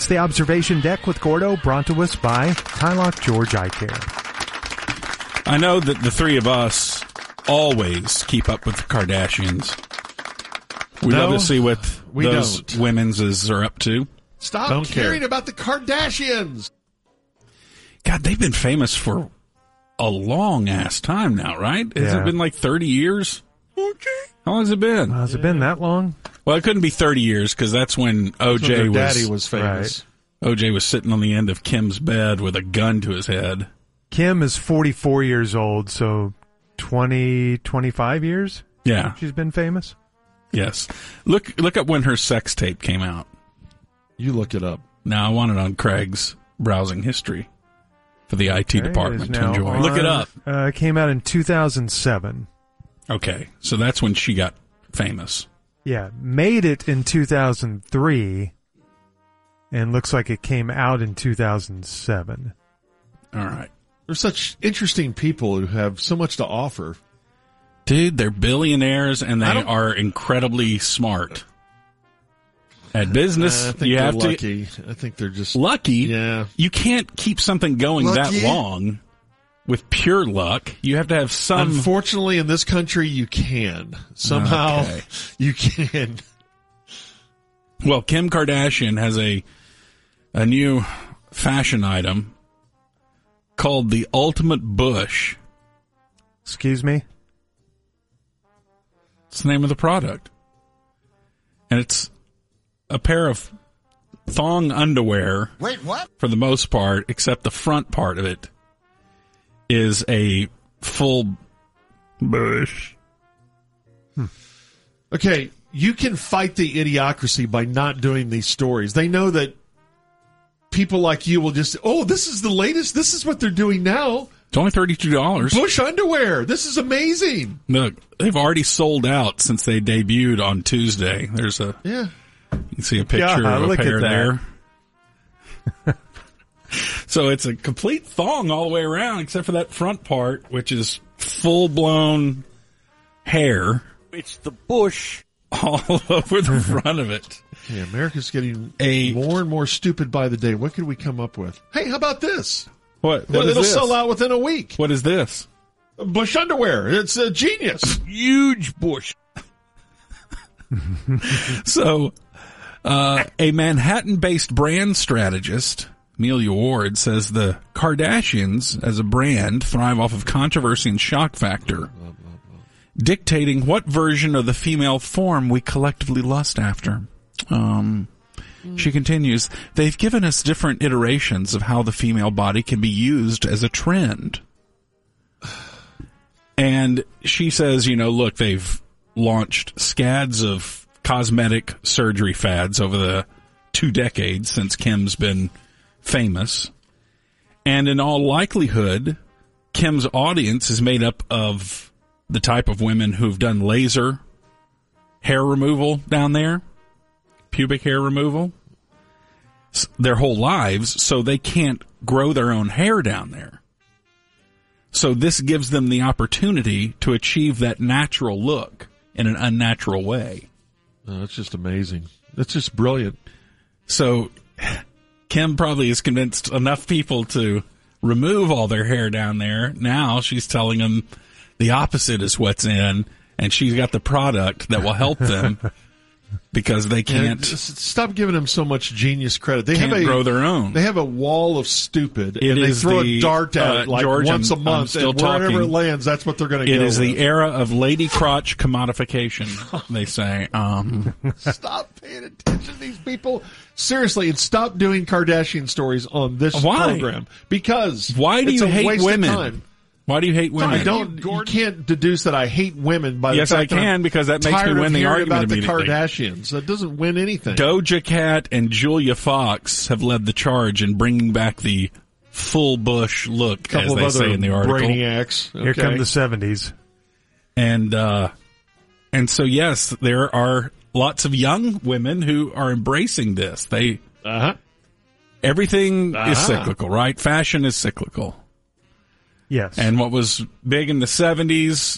It's the Observation Deck with Gordo, brought to us by Kylock George Eye Care. I know that the three of us always keep up with the Kardashians. We love to see what those women's are up to. Stop caring about the Kardashians. God, they've been famous for a long-ass time now, right? Has it been like 30 years? Okay. How long has it been? Has it been that long? Well, it couldn't be 30 years because that's when OJ Daddy was famous. Right. OJ was sitting on the end of Kim's bed with a gun to his head. Kim is 44 years old, so 25 years? Yeah. She's been famous? Yes. Look up when her sex tape came out. You look it up. Now, I want it on Craig's browsing history for the IT department to enjoy. Look it up. It came out in 2007. Okay, so that's when she got famous. Yeah, made it in 2003, and looks like it came out in 2007. All right. They're such interesting people who have so much to offer. Dude, they're billionaires, and they are incredibly smart. At business, I think you have lucky. I think they're just lucky. Yeah, you can't keep something going that long with pure luck. You have to have some. Unfortunately, in this country, you can somehow. Okay. You can. Well, Kim Kardashian has a new fashion item called the Ultimate Bush. Excuse me? It's the name of the product. And it's a pair of thong underwear. Wait, what? For the most part, except the front part of it is a full bush. Okay, you can fight the idiocracy by not doing these stories. They know that people like you will just, this is the latest. This is what they're doing now. It's only $32. Bush underwear. This is amazing. Look, they've already sold out since they debuted on Tuesday. There's a you can see a picture of a pair there. So it's a complete thong all the way around, except for that front part, which is full-blown hair. It's the bush all over the front of it. Yeah, America's getting more and more stupid by the day. What could we come up with? Hey, how about this? What It'll is this? sell out within a week. What is this? Bush underwear. It's a genius. Huge bush. So, a Manhattan-based brand strategist, Amelia Ward, says the Kardashians, as a brand, thrive off of controversy and shock factor, dictating what version of the female form we collectively lust after. She continues, they've given us different iterations of how the female body can be used as a trend. And she says, look, they've launched scads of cosmetic surgery fads over the 2 decades since Kim's been famous. And in all likelihood, Kim's audience is made up of the type of women who've done laser hair removal down there, pubic hair removal, their whole lives, so they can't grow their own hair down there. So this gives them the opportunity to achieve that natural look in an unnatural way. Oh, that's just amazing. That's just brilliant. So Kim probably has convinced enough people to remove all their hair down there. Now she's telling them the opposite is what's in, and she's got the product that will help them because they can't. Stop giving them so much genius credit. They can't grow their own. They have a wall of stupid, and they throw a dart at it like George, once a month, and wherever it lands, that's what they're going to go with. It is the era of lady crotch commodification, they say. Stop paying attention to these people. Seriously, and stop doing Kardashian stories on this program. Because why do you hate women? Why do you hate women? You can't deduce that I hate women by the fact that I'm because that makes me win the argument about immediately. The Kardashians. That doesn't win anything. Doja Cat and Julia Fox have led the charge in bringing back the full bush look, as they say in the article. Brainiacs. Okay. Here come the 70s. And so, yes, there are lots of young women who are embracing this. Everything is cyclical, right? Fashion is cyclical. Yes. And what was big in the 70s...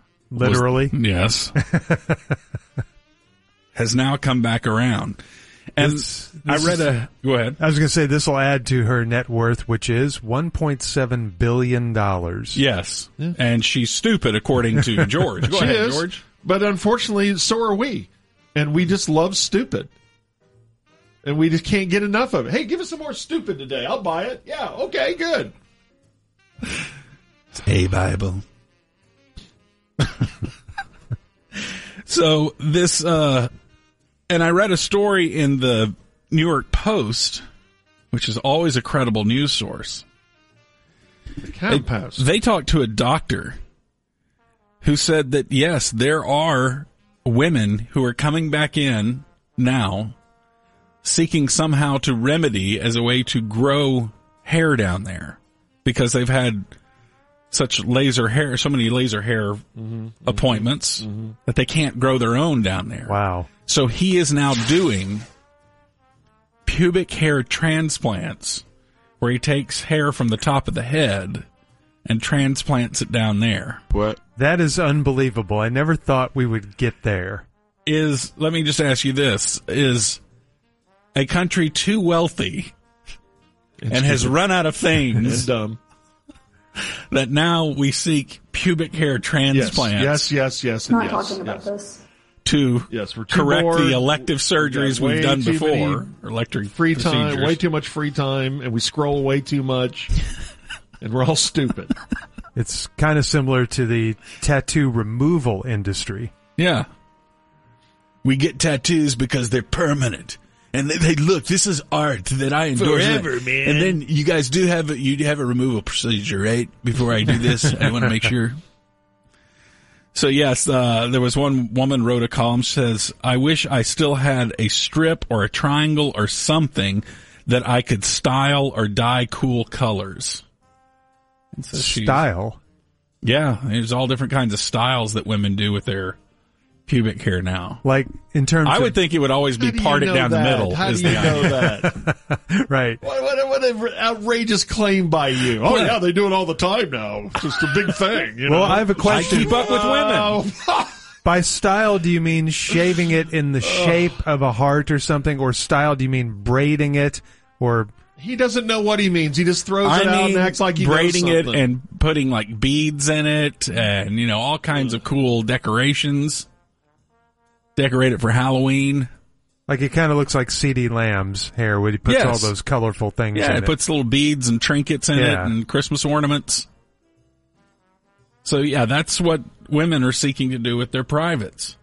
Literally. Yes. has now come back around. And I read go ahead. I was going to say this will add to her net worth, which is $1.7 billion. Yes. Yeah. And she's stupid, according to George. Go ahead, George. But unfortunately, so are we. And we just love stupid. And we just can't get enough of it. Hey, give us some more stupid today. I'll buy it. Yeah, okay, good. It's a Bible. So this, and I read a story in the New York Post, which is always a credible news source. They talked to a doctor who said that, yes, there are women who are coming back in now seeking somehow to remedy as a way to grow hair down there because they've had so many laser hair appointments that they can't grow their own down there. Wow. So he is now doing pubic hair transplants where he takes hair from the top of the head and transplants it down there. What? That is unbelievable. I never thought we would get there. Let me just ask you this, is a country too wealthy and has run out of things dumb that now we seek pubic hair transplants? Yes. Not talking about this. To we're correct bored. the elective surgeries we've done before. Electric free procedures. time, way too much free time, and we scroll way too much, and we're all stupid. It's kind of similar to the tattoo removal industry. Yeah. We get tattoos because they're permanent. And they look, this is art that I endorse. Forever, man. And then you guys do have a removal procedure, right? Before I do this, I want to make sure. So yes, there was one woman wrote a column, says, I wish I still had a strip or a triangle or something that I could style or dye cool colors. And so Style? Yeah, there's all different kinds of styles that women do with their pubic hair now. Like, in terms I would think it would always be parted down the middle. How do you know that? Right. What an outrageous claim by you. Oh, yeah, they do it all the time now. It's just a big thing. You know? Well, I have a question. I keep up with women. By style, do you mean shaving it in the shape of a heart or something? Or style, do you mean braiding it? Or he doesn't know what he means. He just throws it out and acts like he braiding knows it something. and putting like beads in it and, all kinds of cool decorations. Decorate it for Halloween. like it kind of looks like C.D. Lamb's hair when he puts all those colorful things in it. Yeah, it puts little beads and trinkets in it and Christmas ornaments. So, yeah, that's what women are seeking to do with their privates.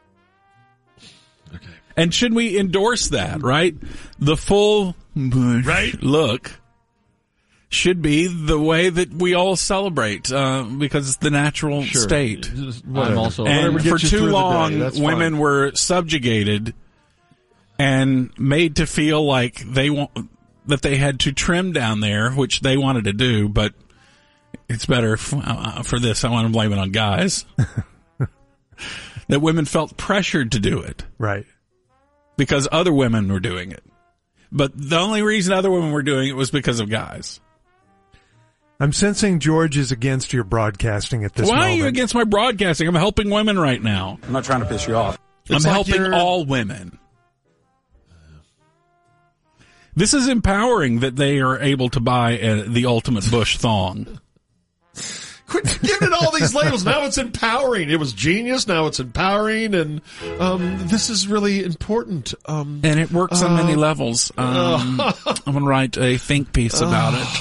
Okay. And should we endorse that, right? The full look should be the way that we all celebrate because it's the natural state. I'm also, and for too long, women were subjugated and made to feel like that they had to trim down there, which they wanted to do, but it's better for this. I want to blame it on guys. That women felt pressured to do it. Right. Because other women were doing it. But the only reason other women were doing it was because of guys. I'm sensing George is against your broadcasting at this moment. Why are you against my broadcasting? I'm helping women right now. I'm not trying to piss you off. I'm helping all women. This is empowering that they are able to buy the ultimate Bush thong. Quit giving it all these labels. Now it's empowering. It was genius. Now it's empowering. And this is really important. And it works on many levels. I'm going to write a think piece about it.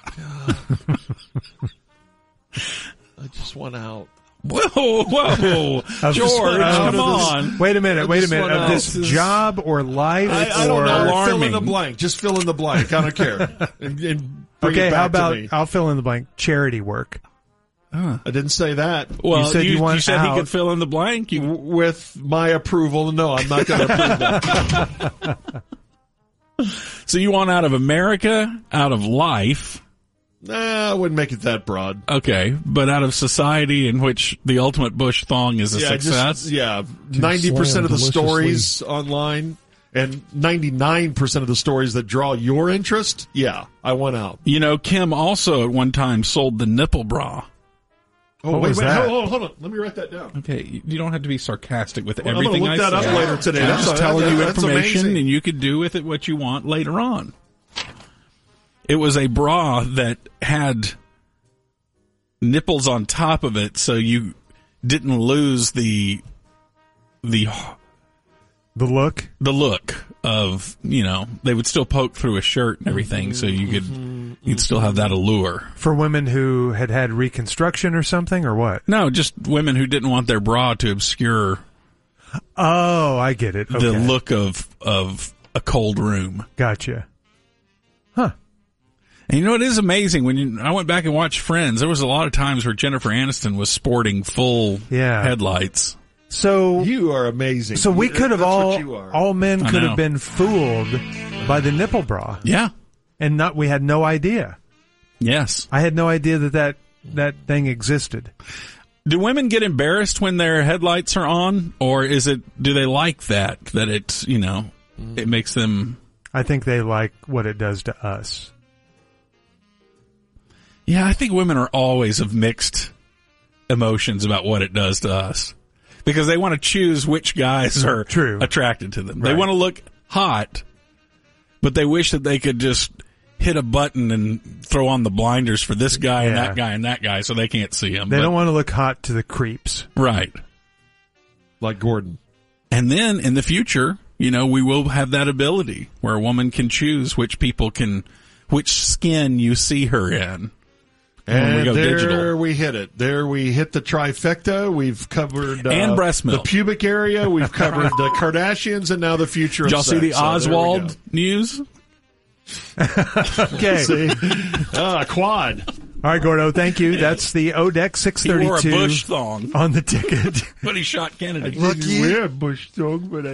I just want out. Whoa. George, come on. Wait a minute. Of this job or life? I don't know. Fill in the blank. Just fill in the blank. I don't care. And okay, how about I'll fill in the blank. Charity work. I didn't say that. Well, you said you said he could fill in the blank. With my approval. No, I'm not going to approve that. So you want out of America, out of life. Nah, I wouldn't make it that broad. Okay, but out of society in which the ultimate Bush thong is a success? 90% of the stories online and 99% of the stories that draw your interest, I want out. You know, Kim also at one time sold the nipple bra. Oh, What wait, was wait, that? hold on. Let me write that down. Okay, you don't have to be sarcastic with I'm going to everything look I that say. up later today. I'm That's just telling you that's information, amazing. and you could do with it what you want later on. It was a bra that had nipples on top of it, so you didn't lose the look? the look of, they would still poke through a shirt and everything, so you'd still have that allure. For women who had reconstruction or something, or what? No, just women who didn't want their bra to obscure Oh, I get it. Okay. the look of a cold room. Gotcha. Huh. And it is amazing when I went back and watched Friends, there was a lot of times where Jennifer Aniston was sporting full Yeah. headlights. So You are amazing. So we could have That's what you are. all men I could know. have been fooled by the nipple bra, Yeah. and we had no idea. Yes. I had no idea that thing existed. Do women get embarrassed when their headlights are on, or do they like that it's, it makes them... I think they like what it does to us. Yeah, I think women are always of mixed emotions about what it does to us. Because they want to choose which guys are True. attracted to them. They Right. want to look hot, but they wish that they could just hit a button and throw on the blinders for this guy and Yeah. that guy and that guy so they can't see him. They don't want to look hot to the creeps. Right. Like Gordon. And then in the future, we will have that ability where a woman can choose which skin you see her in. When we And go there digital. we hit it. There we hit the trifecta. We've covered And breast milk. the pubic area. We've covered the Kardashians, and now the future Did of y'all sex. see the So there we Oswald go. news? Okay. See? Quad. All right, Gordo, thank you. That's the ODEC He wore a 632 Bush thong, on the ticket. but he shot Kennedy. Wear a Bush thong, but